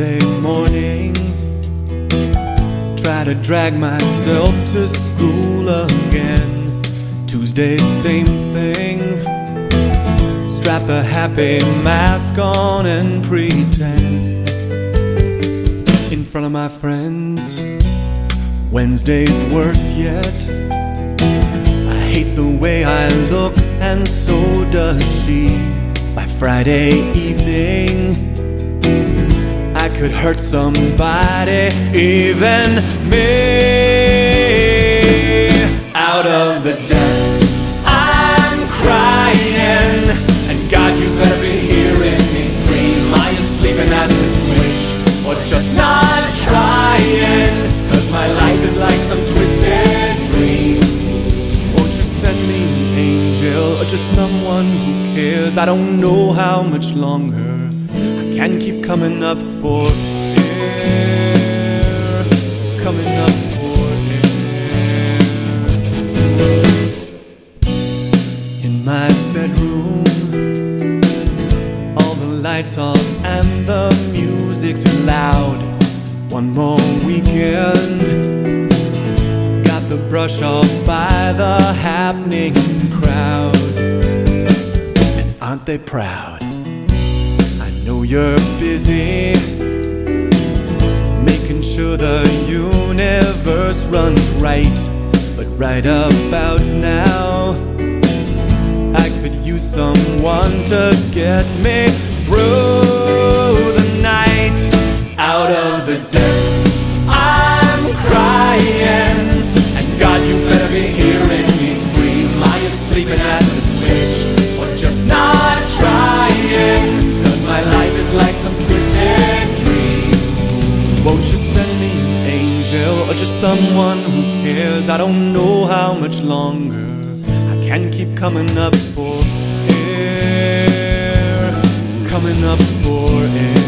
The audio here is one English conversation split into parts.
Monday morning, try to drag myself to school again. Tuesday, same thing, strap a happy mask on and pretend in front of my friends. Wednesday's worse yet, I hate the way I look and so does she. By Friday evening, I could hurt somebody, even me. Out of the depths I'm crying, and God, you better be hearing me scream. Are you sleeping at the switch, or just not trying? 'Cause my life is like some twisted dream. Won't you send me an angel, or just someone who cares? I don't know how much longer I can keep coming up for air, coming up for air. In my bedroom, all the lights off and the music's loud. One more weekend, got the brush off by the happening crowd. And aren't they proud? I know you're busy, making sure the universe runs right. But right about now, I could use someone to get me through the night. Out of the depths I'm crying, and God, you better be hearing me scream. Are you sleeping at the switch, or just not trying? 'Cause my life is like some twisted dream. Won't you send me an angel, or just someone who cares? I don't know how much longer I can keep coming up for air, coming up for air.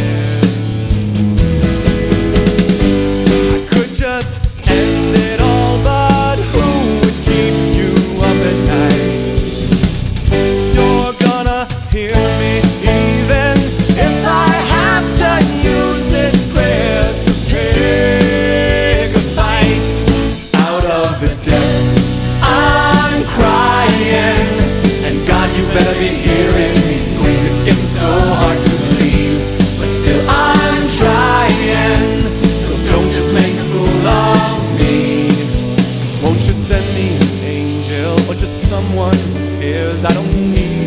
Better be hearing me scream. It's getting so hard to believe, but still I'm trying. So don't just make a fool of me. Won't you send me an angel, or just someone who cares? I don't need